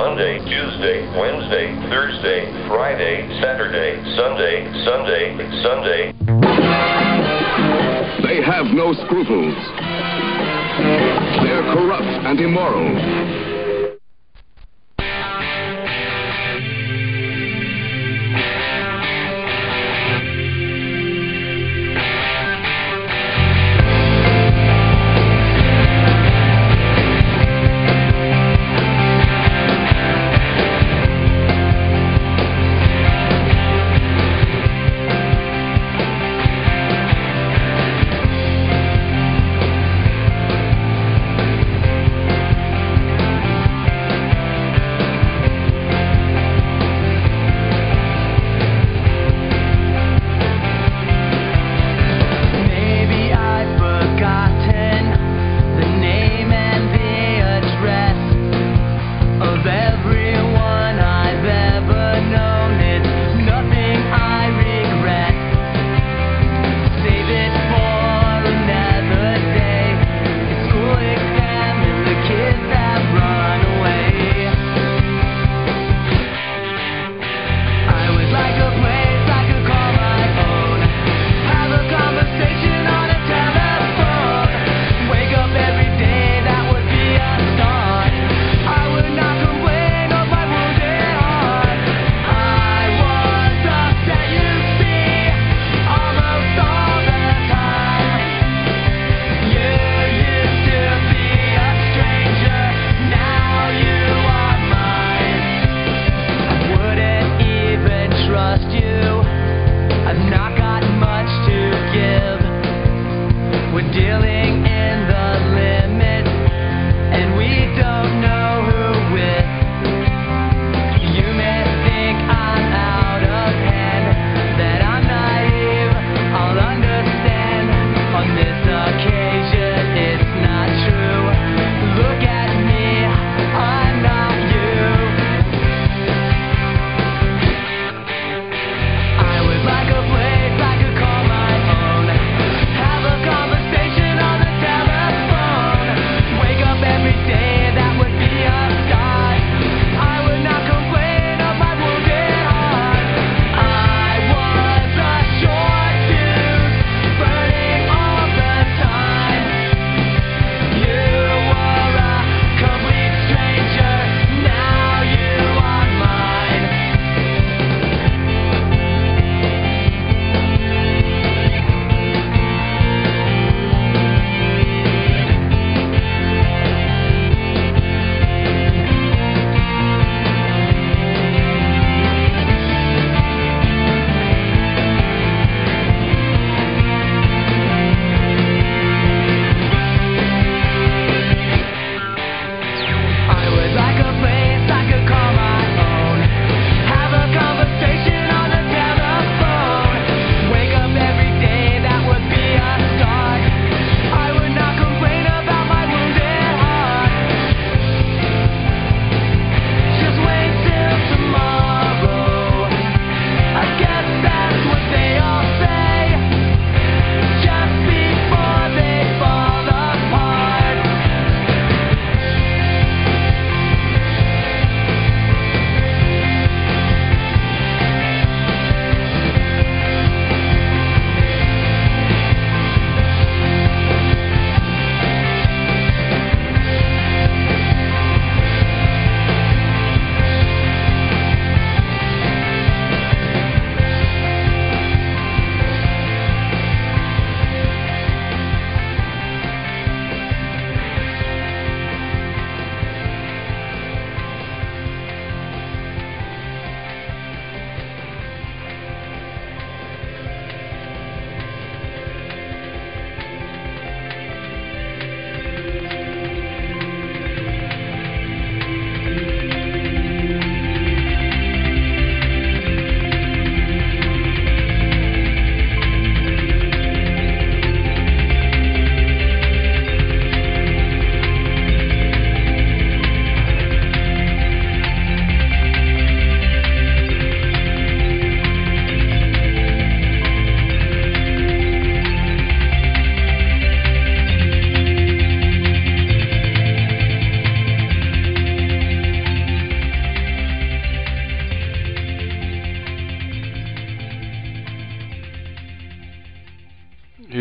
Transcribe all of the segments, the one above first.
Monday, Tuesday, Wednesday, Thursday, Friday, Saturday, Sunday, Sunday, Sunday. They have no scruples. They're corrupt and immoral.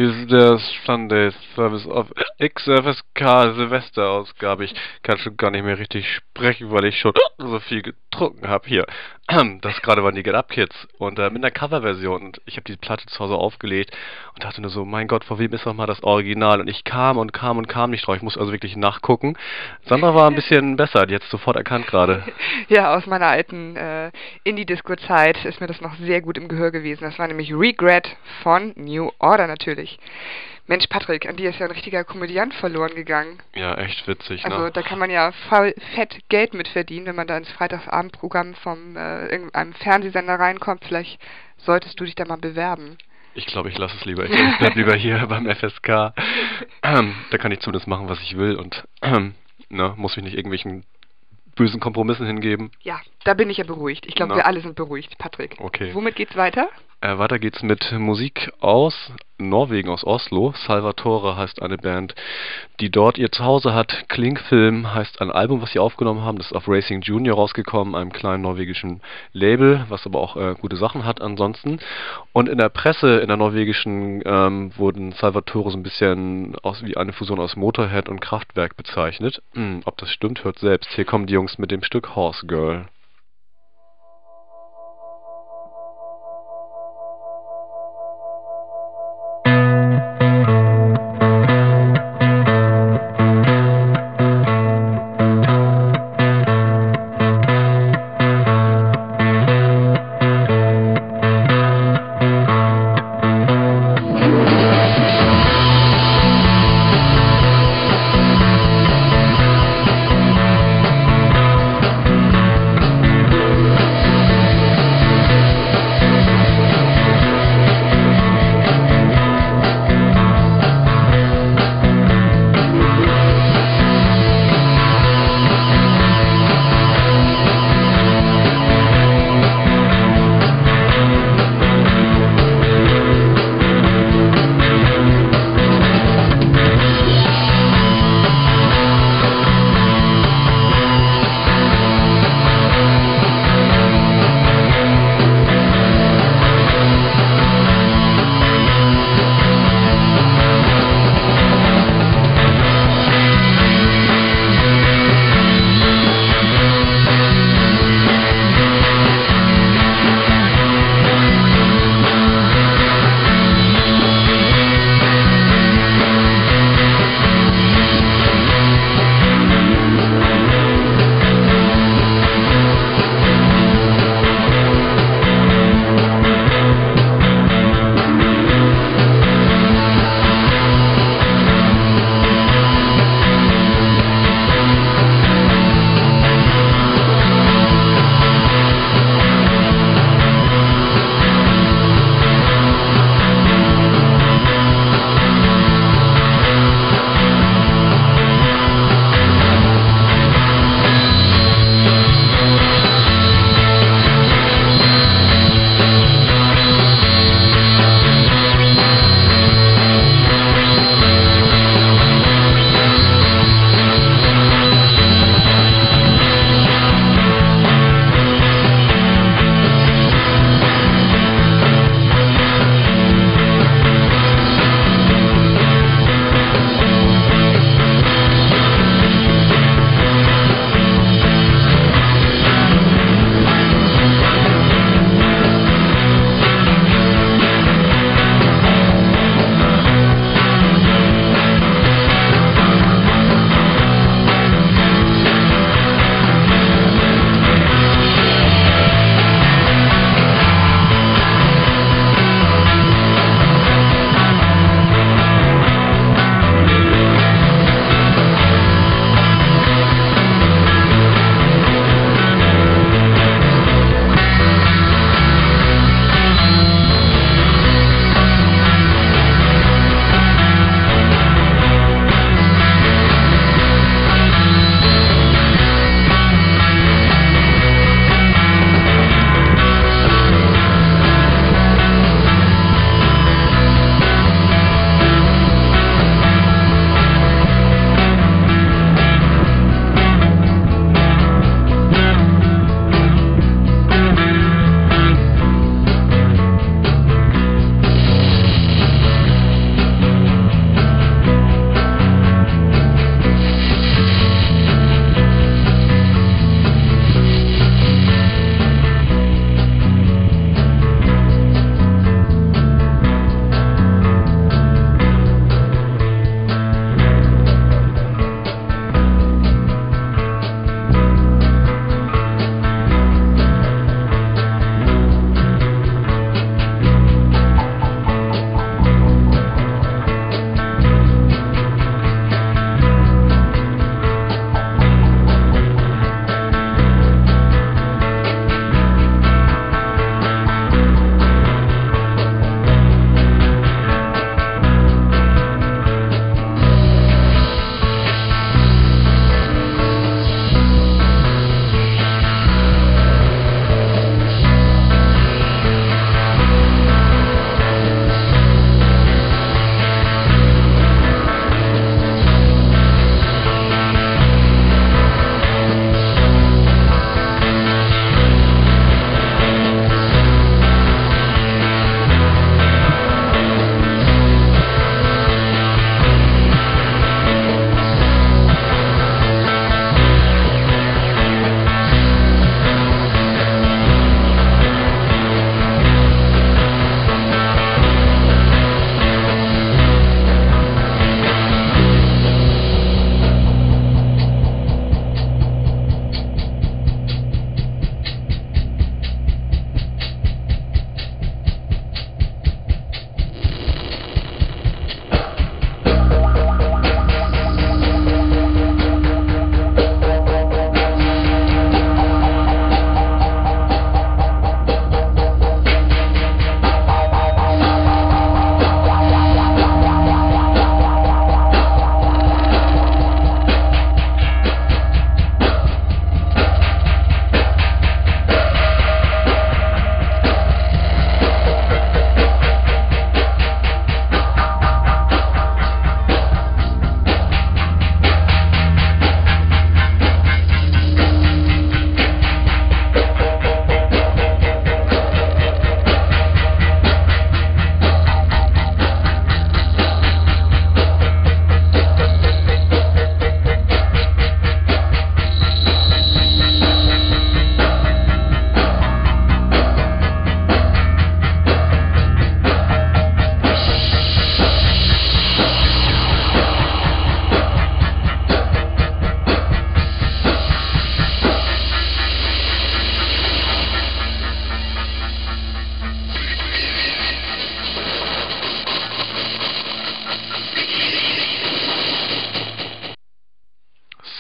Hier ist der Sunday Service of XFSK Silvesterausgabe. Ich kann schon gar nicht mehr richtig sprechen, weil ich schon so viel getrunken habe hier. Das gerade waren die Get Up Kids und mit einer Coverversion. Und ich habe die Platte zu Hause aufgelegt und dachte nur so, mein Gott, vor wem ist nochmal das Original? Und ich kam nicht drauf. Ich muss also wirklich nachgucken. Sandra war ein bisschen besser, die hat es sofort erkannt gerade. Ja, aus meiner alten Indie-Disco-Zeit ist mir das noch sehr gut im Gehör gewesen. Das war nämlich Regret von New Order natürlich. Mensch, Patrick, an dir ist ja ein richtiger Komödiant verloren gegangen. Ja, echt witzig, ne? Also da kann man ja voll fett Geld mit verdienen, wenn man da ins Freitagsabendprogramm vom irgendeinem Fernsehsender reinkommt. Vielleicht solltest du dich da mal bewerben. Ich glaube, ich lasse es lieber. Ich bleib lieber hier beim FSK. Da kann ich zumindest machen, was ich will und muss mich nicht irgendwelchen bösen Kompromissen hingeben. Ja, da bin ich ja beruhigt. Ich glaube, wir alle sind beruhigt, Patrick. Okay. Womit geht's weiter? Weiter geht's mit Musik aus Norwegen, aus Oslo. Salvatore heißt eine Band, die dort ihr Zuhause hat. Klingfilm heißt ein Album, was sie aufgenommen haben. Das ist auf Racing Junior rausgekommen, einem kleinen norwegischen Label, was aber auch gute Sachen hat ansonsten. Und in der Presse, in der norwegischen, wurden Salvatore so ein bisschen wie eine Fusion aus Motorhead und Kraftwerk bezeichnet. Ob das stimmt, hört selbst. Hier kommen die Jungs mit dem Stück Horse Girl.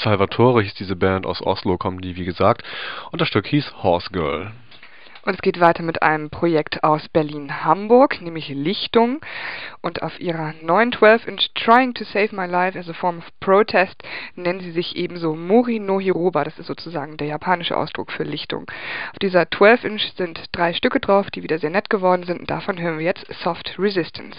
Salvatore hieß diese Band, aus Oslo kommen die, wie gesagt. Und das Stück hieß Horse Girl. Und es geht weiter mit einem Projekt aus Berlin-Hamburg, nämlich Lichtung. Und auf ihrer neuen 12-inch Trying to Save My Life as a Form of Protest nennen sie sich ebenso Mori no Hiroba. Das ist sozusagen der japanische Ausdruck für Lichtung. Auf dieser 12-inch sind 3 Stücke drauf, die wieder sehr nett geworden sind. Und davon hören wir jetzt Soft Resistance.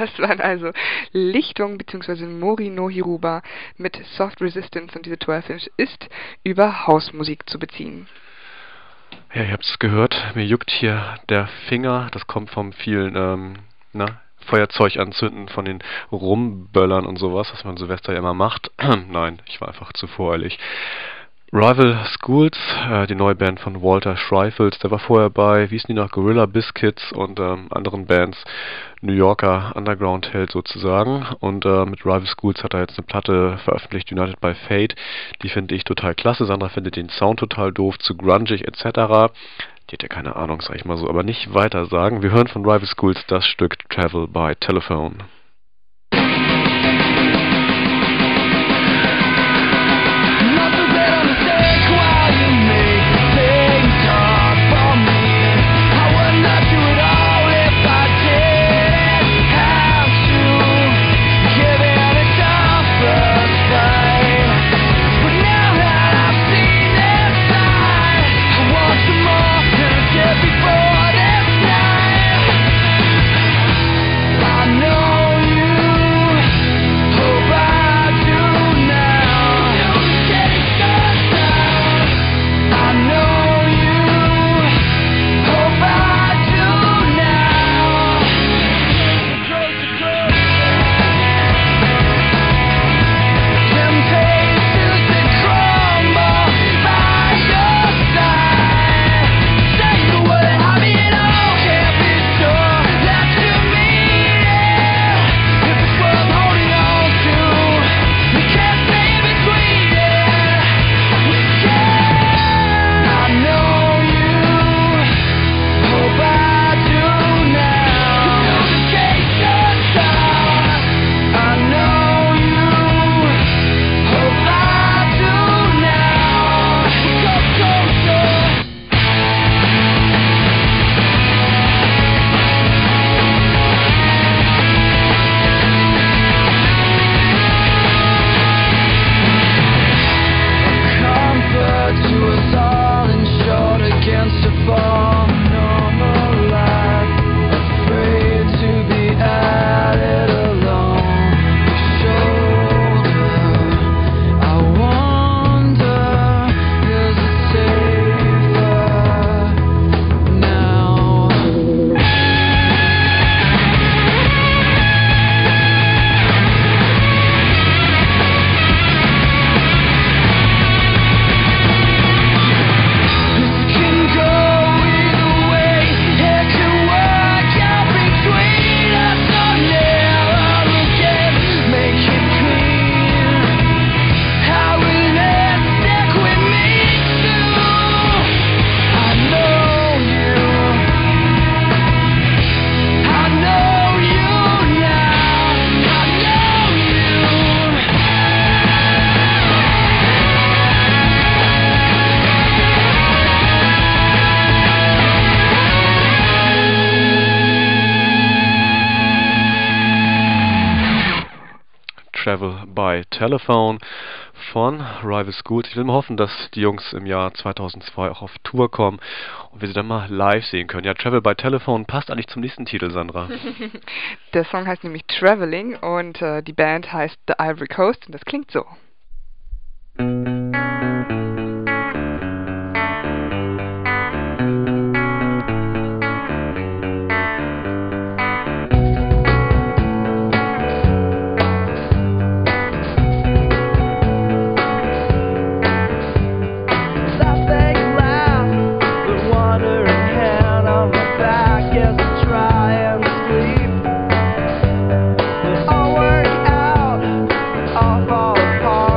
Das waren also Lichtung bzw. Mori no Hiruba mit Soft Resistance und diese 12-Inch ist über Hausmusik zu beziehen. Ja, ihr habt es gehört, mir juckt hier der Finger, das kommt vom vielen Feuerzeug anzünden, von den Rumböllern und sowas, was man Silvester ja immer macht. Nein, ich war einfach zu voreilig. Rival Schools, die neue Band von Walter Schreifels, der war vorher bei, wie hießen die noch, Gorilla Biscuits und anderen Bands, New Yorker Underground-Held sozusagen. Und mit Rival Schools hat er jetzt eine Platte veröffentlicht, United by Fate. Die finde ich total klasse. Sandra findet den Sound total doof, zu grungig etc. Die hat ja keine Ahnung, sag ich mal so, aber nicht weiter sagen. Wir hören von Rival Schools das Stück Travel by Telephone. Travel by Telephone von Rival Schools. Ich will mal hoffen, dass die Jungs im Jahr 2002 auch auf Tour kommen und wir sie dann mal live sehen können. Ja, Travel by Telephone passt eigentlich zum nächsten Titel, Sandra. Der Song heißt nämlich Traveling und die Band heißt The Ivory Coast und das klingt so. All work out, all fall apart.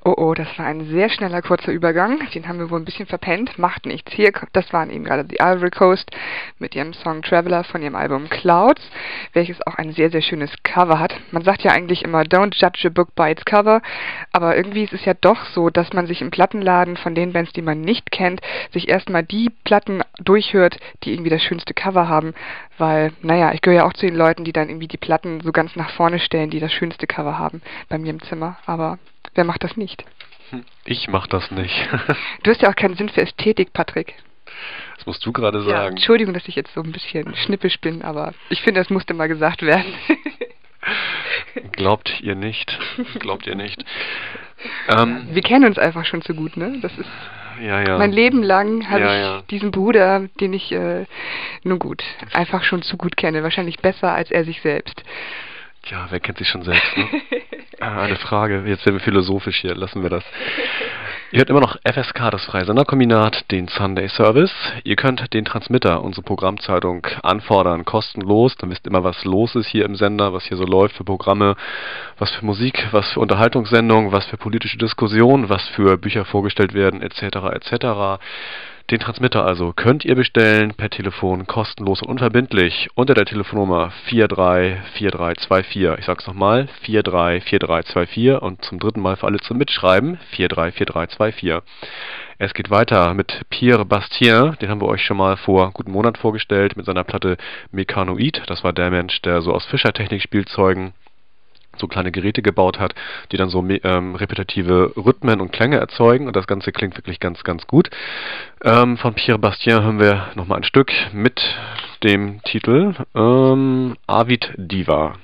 Oh, oh, das war ein sehr schneller, kurzer Übergang. Den haben wir wohl ein bisschen verpennt. Macht nichts. Hier, das waren eben gerade die Ivory Coast mit ihrem Song Traveler von ihrem Album Clouds, welches auch ein sehr, sehr schönes Cover hat. Man sagt ja eigentlich immer, don't judge a book by its cover, aber irgendwie ist es ja doch so, dass man sich im Plattenladen von den Bands, die man nicht kennt, sich erstmal die Platten durchhört, die irgendwie das schönste Cover haben, weil, naja, ich gehöre ja auch zu den Leuten, die dann irgendwie die Platten so ganz nach vorne stellen, die das schönste Cover haben bei mir im Zimmer, aber wer macht das nicht? Ich mach das nicht. Du hast ja auch keinen Sinn für Ästhetik, Patrick. Das musst du gerade Ja, sagen. Entschuldigung, dass ich jetzt so ein bisschen schnippisch bin, aber ich finde, das musste mal gesagt werden. Glaubt ihr nicht? Glaubt ihr nicht? Wir kennen uns einfach schon zu gut, ne? Das ist Ja. mein Leben lang habe Ja. ich diesen Bruder, den ich, nun gut, einfach schon zu gut kenne. Wahrscheinlich besser als er sich selbst. Tja, wer kennt sich schon selbst, ne? Eine Frage, jetzt werden wir philosophisch hier, lassen wir das. Ihr hört immer noch FSK, das freie Senderkombinat, den Sunday Service. Ihr könnt den Transmitter, unsere Programmzeitung, anfordern, kostenlos. Dann wisst ihr immer, was los ist hier im Sender, was hier so läuft für Programme, was für Musik, was für Unterhaltungssendungen, was für politische Diskussionen, was für Bücher vorgestellt werden, etc., etc. Den Transmitter also könnt ihr bestellen per Telefon, kostenlos und unverbindlich, unter der Telefonnummer 434324. Ich sag's nochmal, 434324 und zum dritten Mal für alle zum Mitschreiben, 434324. Es geht weiter mit Pierre Bastien, den haben wir euch schon mal vor einem guten Monat vorgestellt, mit seiner Platte Mechanoid. Das war der Mensch, der so aus Fischertechnik-Spielzeugen so kleine Geräte gebaut hat, die dann so repetitive Rhythmen und Klänge erzeugen, und das Ganze klingt wirklich ganz, ganz gut. Von Pierre Bastien hören wir nochmal ein Stück mit dem Titel Avid Diva.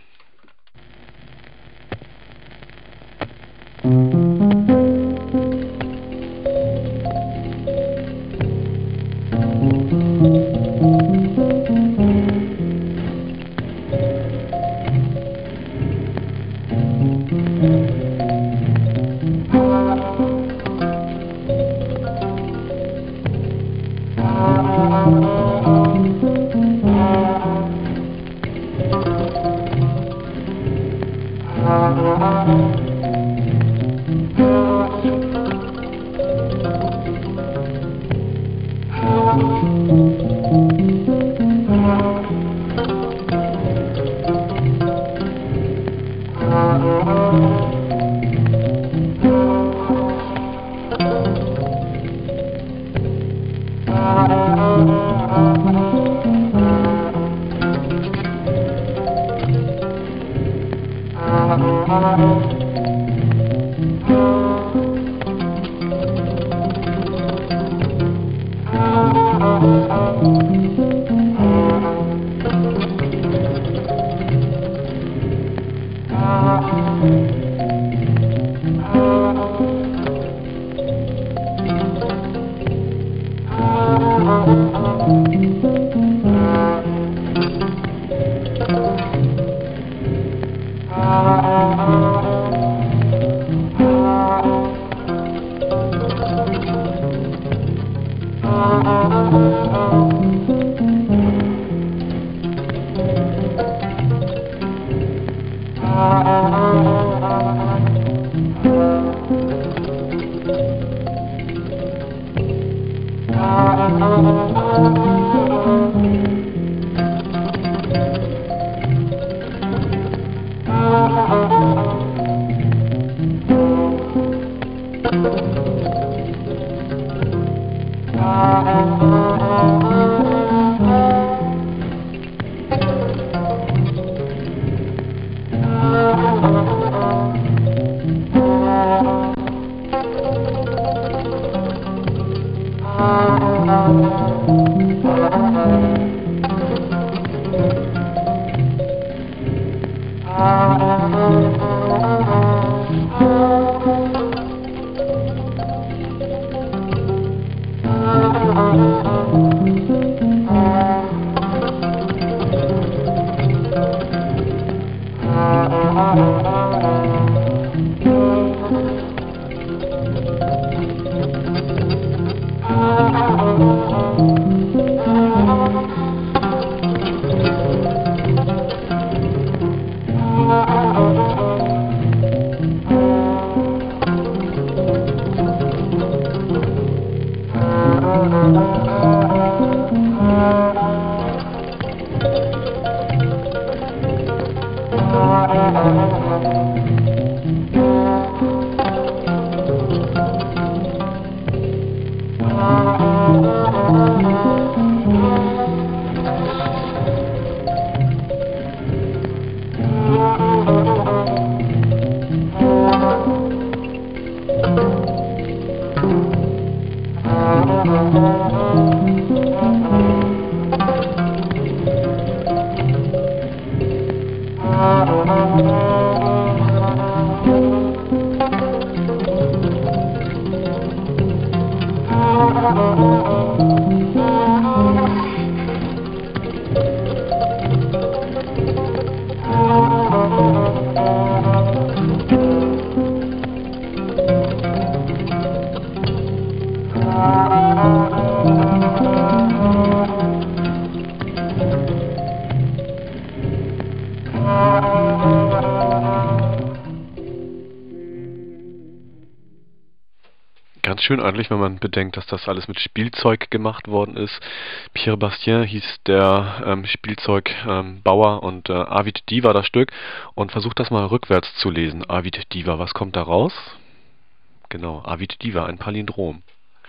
ganz schön eigentlich, wenn man bedenkt, dass das alles mit Spielzeug gemacht worden ist. Pierre Bastien hieß der Spielzeugbauer und Avid Diva das Stück. Und versucht das mal rückwärts zu lesen. Avid Diva, was kommt da raus? Genau, Avid Diva, ein Palindrom.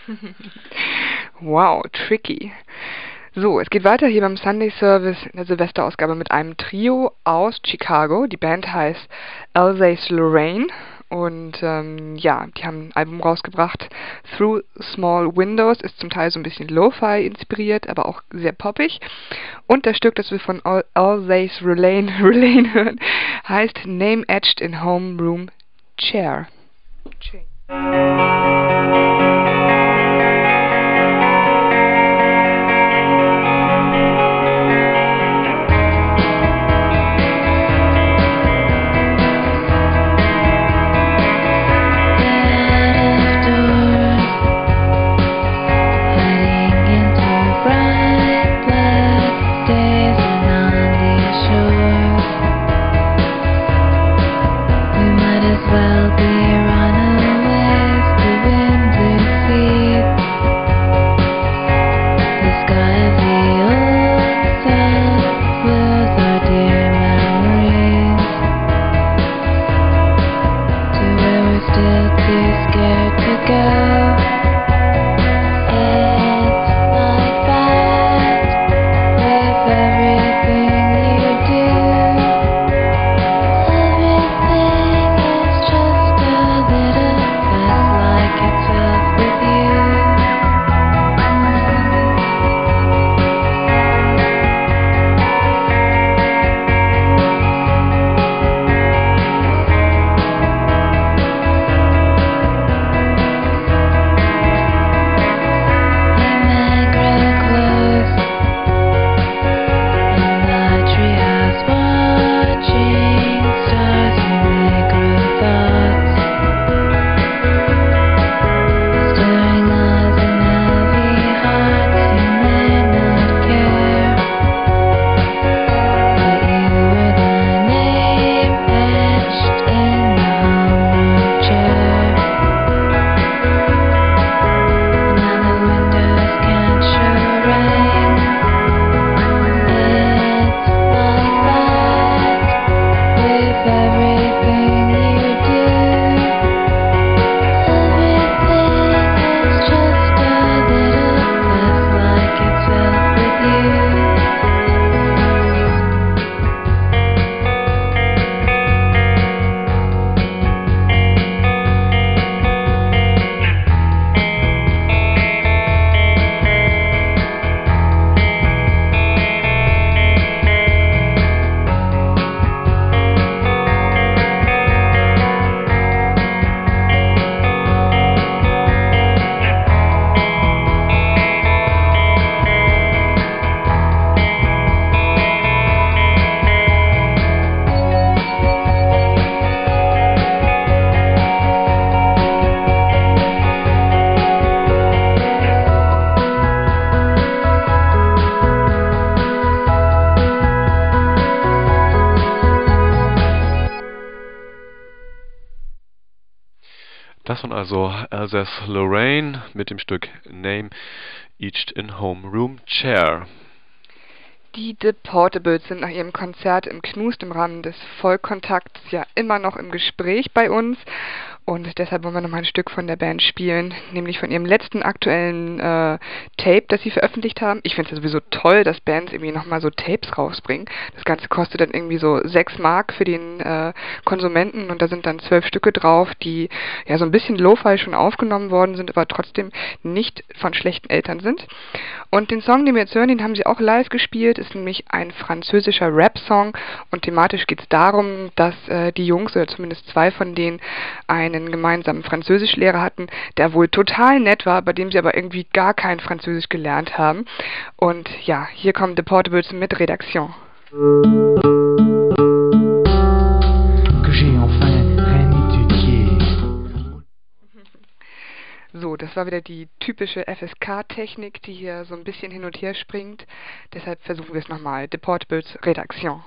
Wow, tricky. So, es geht weiter hier beim Sunday Service in der Silvesterausgabe mit einem Trio aus Chicago. Die Band heißt Alsace-Lorraine und die haben ein Album rausgebracht. Through Small Windows ist zum Teil so ein bisschen Lo-Fi inspiriert, aber auch sehr poppig. Und das Stück, das wir von Alsace-Lorraine hören, heißt Name Etched in Homeroom Chair. Das waren also Alsace-Lorraine mit dem Stück Name Etched in Homeroom Chair. Die Deportables sind nach ihrem Konzert im Knust im Rahmen des Vollkontakts ja immer noch im Gespräch bei uns. Und deshalb wollen wir nochmal ein Stück von der Band spielen, nämlich von ihrem letzten aktuellen Tape, das sie veröffentlicht haben. Ich finde es ja sowieso toll, dass Bands irgendwie nochmal so Tapes rausbringen. Das Ganze kostet dann irgendwie so 6 Mark für den Konsumenten und da sind dann 12 Stücke drauf, die ja so ein bisschen Lo-Fi schon aufgenommen worden sind, aber trotzdem nicht von schlechten Eltern sind. Und den Song, den wir jetzt hören, den haben sie auch live gespielt, ist nämlich ein französischer Rap-Song und thematisch geht es darum, dass die Jungs, oder zumindest 2 von denen, einen gemeinsamen Französischlehrer hatten, der wohl total nett war, bei dem sie aber irgendwie gar kein Französisch gelernt haben. Und ja, hier kommen Deportables mit Redaktion. So, das war wieder die typische FSK-Technik, die hier so ein bisschen hin und her springt. Deshalb versuchen wir es nochmal. Deportables Redaktion.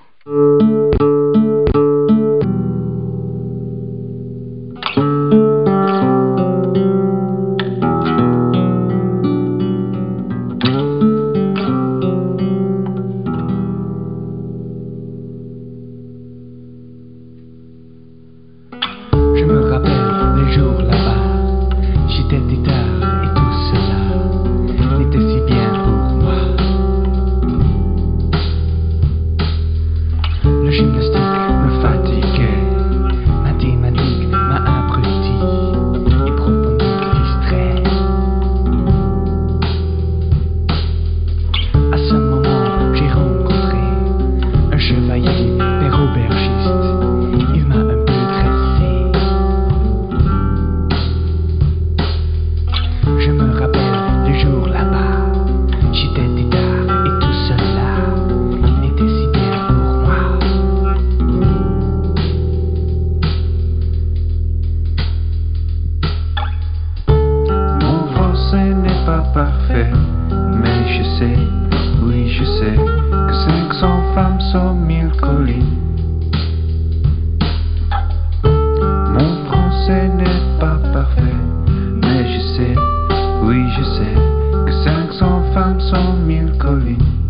colline.